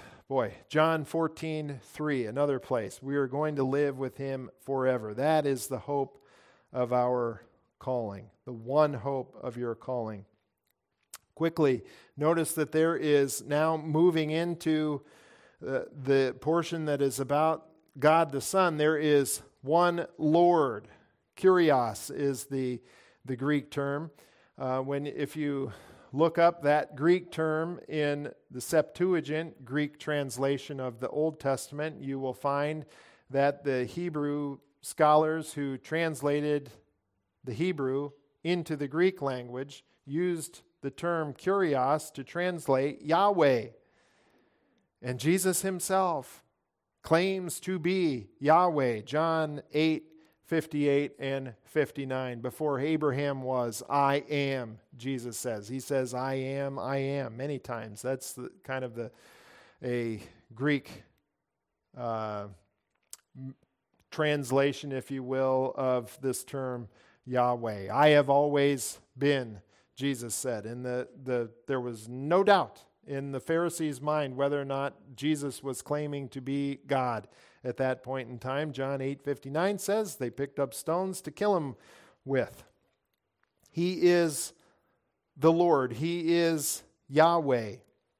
14:3, another place. We are going to live with him forever. That is the hope of our calling, the one hope of your calling. Quickly, notice that there is now moving into the portion that is about God the Son. There is one Lord. Kyrios is the Greek term. If you look up that Greek term in the Septuagint, Greek translation of the Old Testament, you will find that the Hebrew scholars who translated the Hebrew into the Greek language used the term Kyrios to translate Yahweh. And Jesus himself claims to be Yahweh. John 8:58 and 59. Before Abraham was, I am, Jesus says. He says, I am, many times. That's a Greek translation, if you will, of this term Yahweh. I have always been, Jesus said. And there was no doubt in the Pharisees' mind whether or not Jesus was claiming to be God at that point in time. John 8:59 says they picked up stones to kill him with. He is the Lord. He is Yahweh.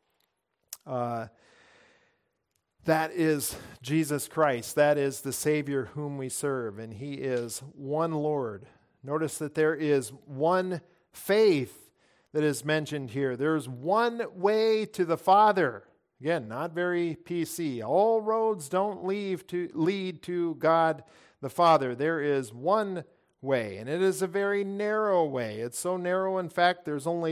That is Jesus Christ. That is the Savior whom we serve, and he is one Lord. Notice that there is one faith that is mentioned here. There's one way to the Father. Again, not very PC. All roads don't lead to God the Father. There is one way, and it is a very narrow way. It's so narrow, in fact,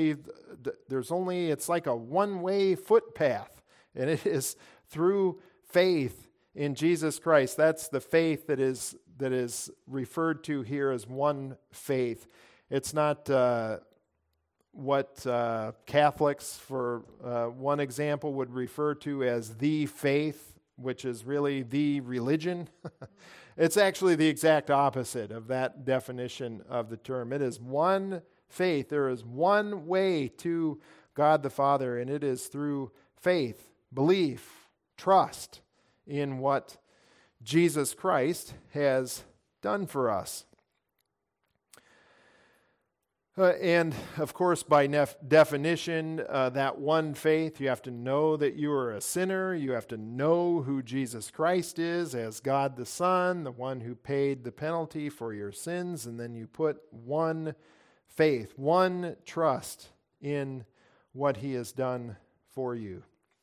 it's like a one-way footpath, and it is through faith in Jesus Christ. That's the faith that is referred to here as one faith. It's not what Catholics, for one example, would refer to as the faith, which is really the religion. It's actually the exact opposite of that definition of the term. It is one faith. There is one way to God the Father, and it is through faith, belief, trust in what Jesus Christ has done for us. And, of course, by definition, that one faith, you have to know that you are a sinner. You have to know who Jesus Christ is as God the Son, the one who paid the penalty for your sins. And then you put one faith, one trust in what He has done for you.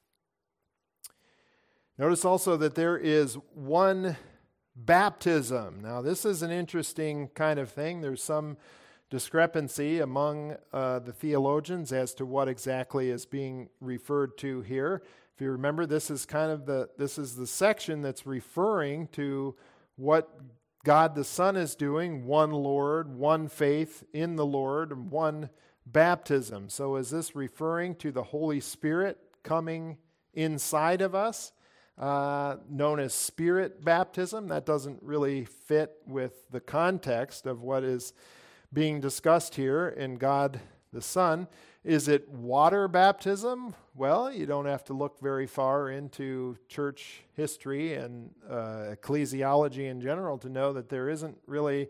Notice also that there is one baptism. Now, this is an interesting kind of thing. There's some discrepancy among the theologians as to what exactly is being referred to here. If you remember, this is the section that's referring to what God the Son is doing: one Lord, one faith in the Lord, and one baptism. So is this referring to the Holy Spirit coming inside of us, known as Spirit baptism? That doesn't really fit with the context of what is being discussed here in God the Son. Is it water baptism? Well, you don't have to look very far into church history and ecclesiology in general to know that there isn't really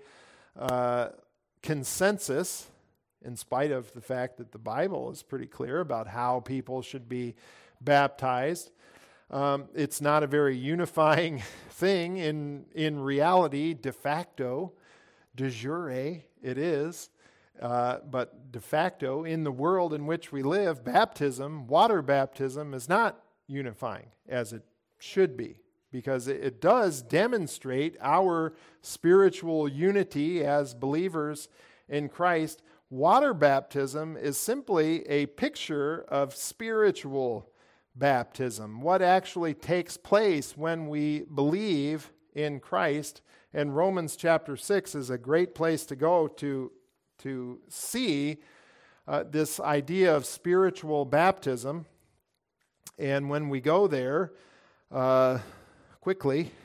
consensus, in spite of the fact that the Bible is pretty clear about how people should be baptized. It's not a very unifying thing in reality. De facto, de jure, it is. But de facto, in the world in which we live, baptism, water baptism, is not unifying as it should be, because it does demonstrate our spiritual unity as believers in Christ. Water baptism is simply a picture of spiritual baptism, what actually takes place when we believe in Christ. And Romans chapter 6 is a great place to go to see this idea of spiritual baptism. And when we go there, quickly,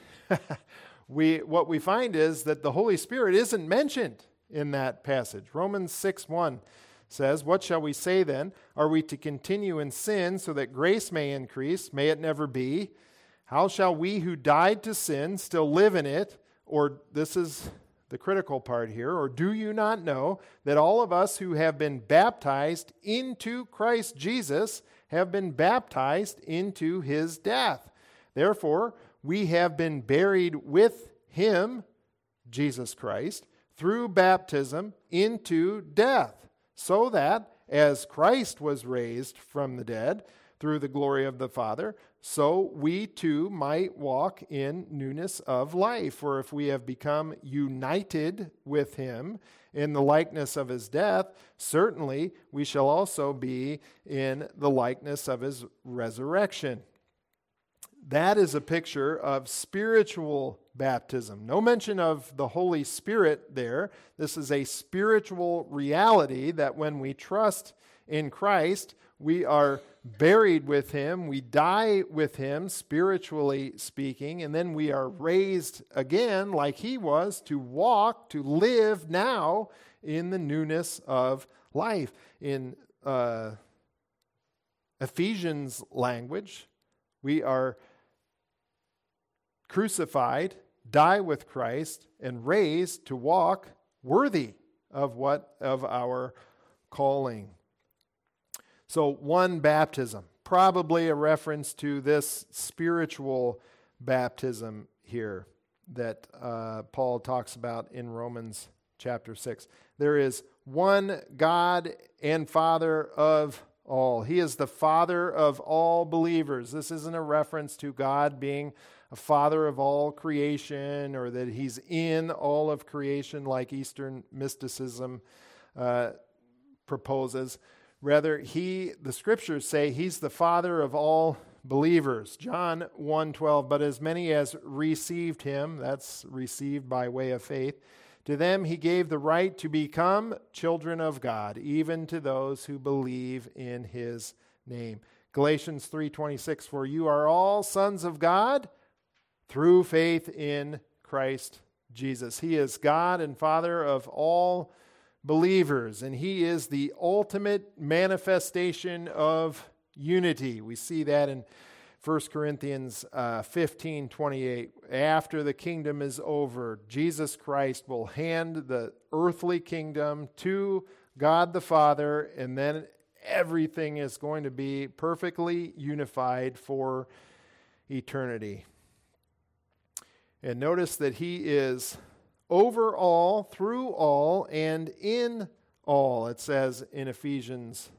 what we find is that the Holy Spirit isn't mentioned in that passage. Romans 6:1 says, "What shall we say then? Are we to continue in sin so that grace may increase? May it never be. How shall we who died to sin still live in it? Or," this is the critical part here, "or do you not know that all of us who have been baptized into Christ Jesus have been baptized into His death? Therefore, we have been buried with Him," Jesus Christ, "through baptism into death, so that as Christ was raised from the dead through the glory of the Father, so we too might walk in newness of life. For if we have become united with Him in the likeness of His death, certainly we shall also be in the likeness of His resurrection." That is a picture of spiritual baptism. No mention of the Holy Spirit there. This is a spiritual reality that when we trust in Christ, we are buried with Him, we die with Him, spiritually speaking, and then we are raised again like He was to walk, to live now in the newness of life. In Ephesians language, we are crucified, die with Christ, and raised to walk worthy of our calling. So one baptism, probably a reference to this spiritual baptism here that Paul talks about in Romans chapter 6. There is one God and Father of all. He is the Father of all believers. This isn't a reference to God being a father of all creation, or that he's in all of creation like Eastern mysticism proposes. Rather, the scriptures say he's the Father of all believers. John 1:12, but as many as received him, that's received by way of faith, to them he gave the right to become children of God, even to those who believe in his name. Galatians 3:26, for you are all sons of God through faith in Christ Jesus. He is God and Father of all believers, and he is the ultimate manifestation of unity. We see that in 1 Corinthians 15:28. After the kingdom is over, Jesus Christ will hand the earthly kingdom to God the Father, and then everything is going to be perfectly unified for eternity. And notice that he is over all, through all, and in all, it says in Ephesians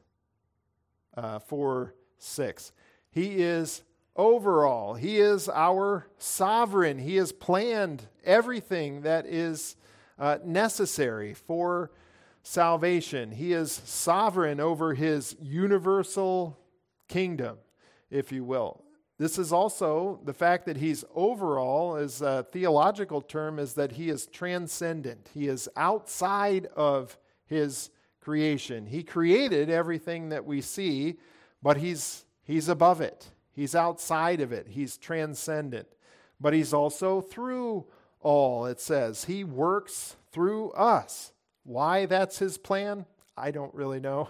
4:6. He is over all. He is our sovereign. He has planned everything that is necessary for salvation. He is sovereign over his universal kingdom, if you will. This is also the fact that he's overall, as a theological term, is that he is transcendent. He is outside of his creation. He created everything that we see, but he's above it. He's outside of it. He's transcendent. But he's also through all, it says. He works through us. Why that's his plan, I don't really know.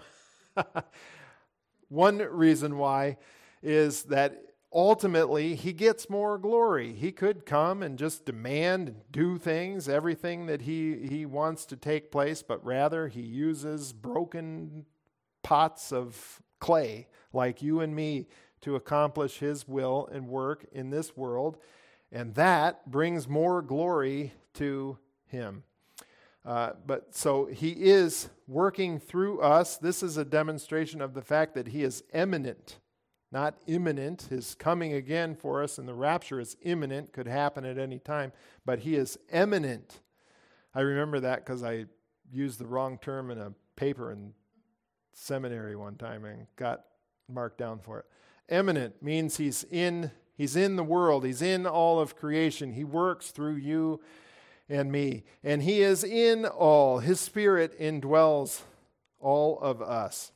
One reason why is that ultimately, he gets more glory. He could come and just demand and do things, everything that he wants to take place, but rather he uses broken pots of clay like you and me to accomplish his will and work in this world, and that brings more glory to him. But so he is working through us. This is a demonstration of the fact that he is eminent, not imminent. His coming again for us in the rapture is imminent, could happen at any time, but he is eminent. I remember that because I used the wrong term in a paper in seminary one time and got marked down for it. Eminent means he's in the world. He's in all of creation. He works through you and me. And he is in all. His Spirit indwells all of us.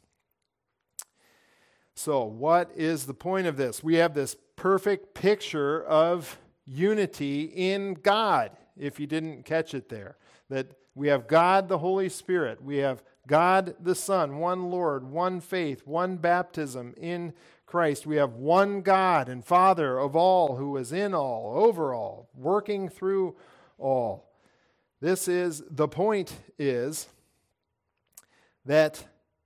So what is the point of this? We have this perfect picture of unity in God, if you didn't catch it there. That we have God the Holy Spirit. We have God the Son, one Lord, one faith, one baptism in Christ. We have one God and Father of all, who is in all, over all, working through all. The point is that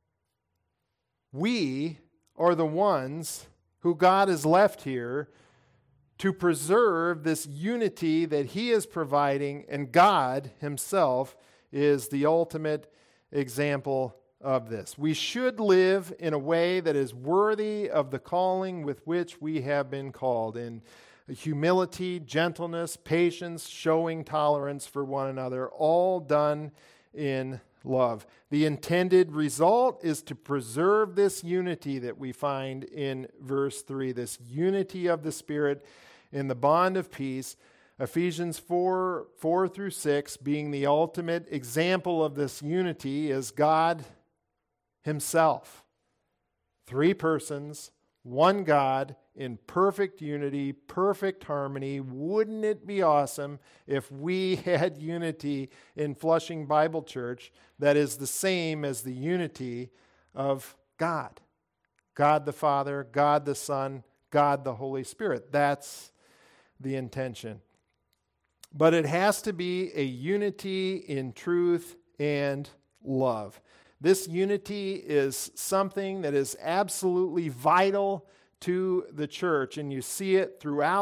we are the ones who God has left here to preserve this unity that he is providing, and God himself is the ultimate example of this. We should live in a way that is worthy of the calling with which we have been called, in humility, gentleness, patience, showing tolerance for one another, all done in love. The intended result is to preserve this unity that we find in verse 3, this unity of the Spirit in the bond of peace. Ephesians 4:4-6 being the ultimate example of this unity is God himself. Three persons, one God, in perfect unity, perfect harmony. Wouldn't it be awesome if we had unity in Flushing Bible Church that is the same as the unity of God? God the Father, God the Son, God the Holy Spirit. That's the intention. But it has to be a unity in truth and love. This unity is something that is absolutely vital to the church, and you see it throughout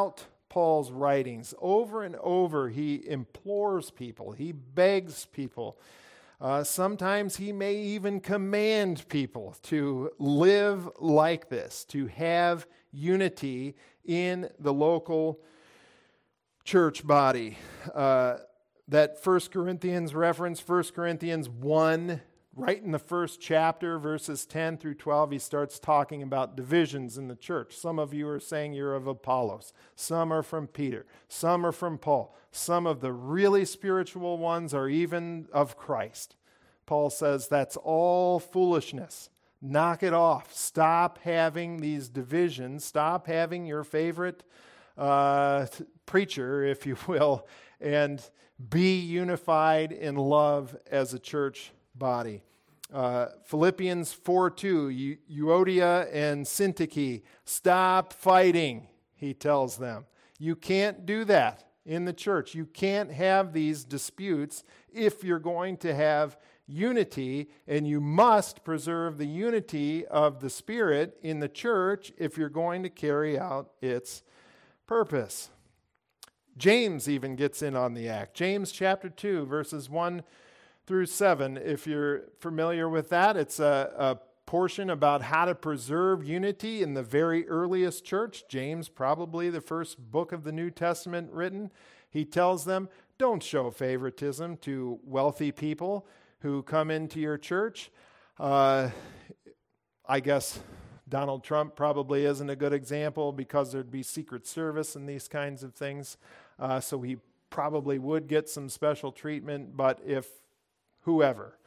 Paul's writings, over and over, he implores people, he begs people. Sometimes he may even command people to live like this, to have unity in the local church body. That 1 Corinthians reference, 1 Corinthians 1, right in the first chapter, verses 10 through 12, he starts talking about divisions in the church. Some of you are saying you're of Apollos. Some are from Peter. Some are from Paul. Some of the really spiritual ones are even of Christ. Paul says that's all foolishness. Knock it off. Stop having these divisions. Stop having your favorite preacher, if you will, and be unified in love as a church body. Philippians 4:2, Euodia and Syntyche, stop fighting, he tells them. You can't do that in the church. You can't have these disputes if you're going to have unity, and you must preserve the unity of the Spirit in the church if you're going to carry out its purpose. James even gets in on the act. James chapter 2, verses 1 through 7. If you're familiar with that, it's a portion about how to preserve unity in the very earliest church. James, probably the first book of the New Testament written. He tells them, don't show favoritism to wealthy people who come into your church. I guess Donald Trump probably isn't a good example because there'd be Secret Service and these kinds of things. So he probably would get some special treatment, but if whoever,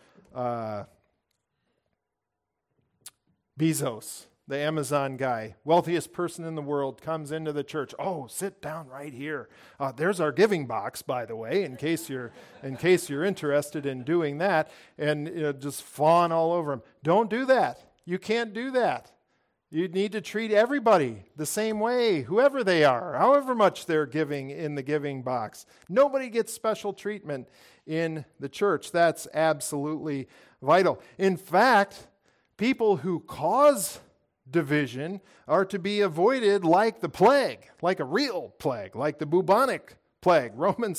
Bezos, the Amazon guy, wealthiest person in the world, comes into the church. Oh, sit down right here. There's our giving box, by the way, in case you're interested in doing that, and just fawn all over him. Don't do that. You can't do that. You need to treat everybody the same way, whoever they are, however much they're giving in the giving box. Nobody gets special treatment in the church. That's absolutely vital. In fact, people who cause division are to be avoided like the plague, like a real plague, like the bubonic plague. Romans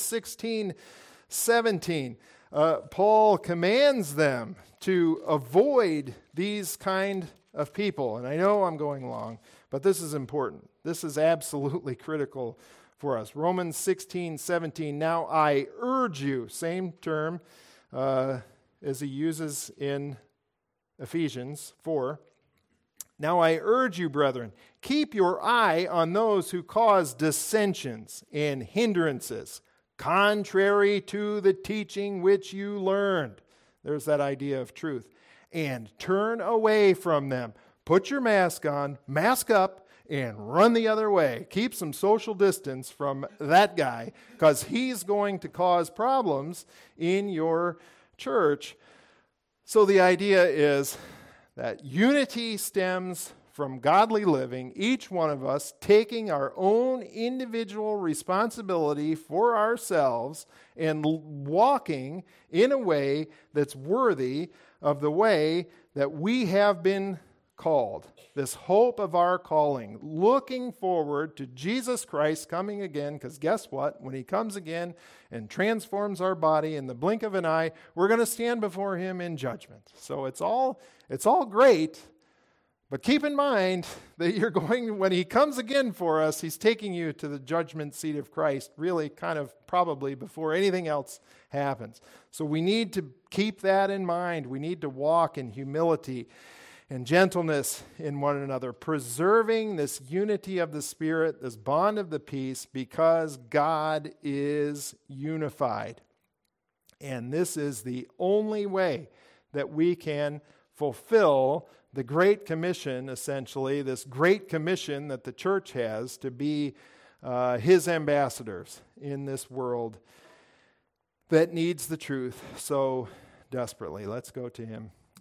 16:17. Paul commands them to avoid these kind of people. And I know I'm going long, but this is important. This is absolutely critical for us. Romans 16:17. Now I urge you, same term as he uses in Ephesians 4. Now I urge you, brethren, keep your eye on those who cause dissensions and hindrances, contrary to the teaching which you learned. There's that idea of truth. And turn away from them. Put your mask on, mask up, and run the other way. Keep some social distance from that guy, because he's going to cause problems in your church. So the idea is that unity stems from godly living, each one of us taking our own individual responsibility for ourselves and walking in a way that's worthy of the way that we have been called. This hope of our calling, looking forward to Jesus Christ coming again, because guess what? When he comes again and transforms our body in the blink of an eye, we're going to stand before him in judgment. So it's all great, but keep in mind that when he comes again for us, he's taking you to the judgment seat of Christ, really kind of probably before anything else happens. So we need to keep that in mind. We need to walk in humility and gentleness in one another, preserving this unity of the Spirit, this bond of the peace, because God is unified. And this is the only way that we can fulfill the Great Commission, essentially, this Great Commission that the church has to be his ambassadors in this world that needs the truth so desperately. Let's go to him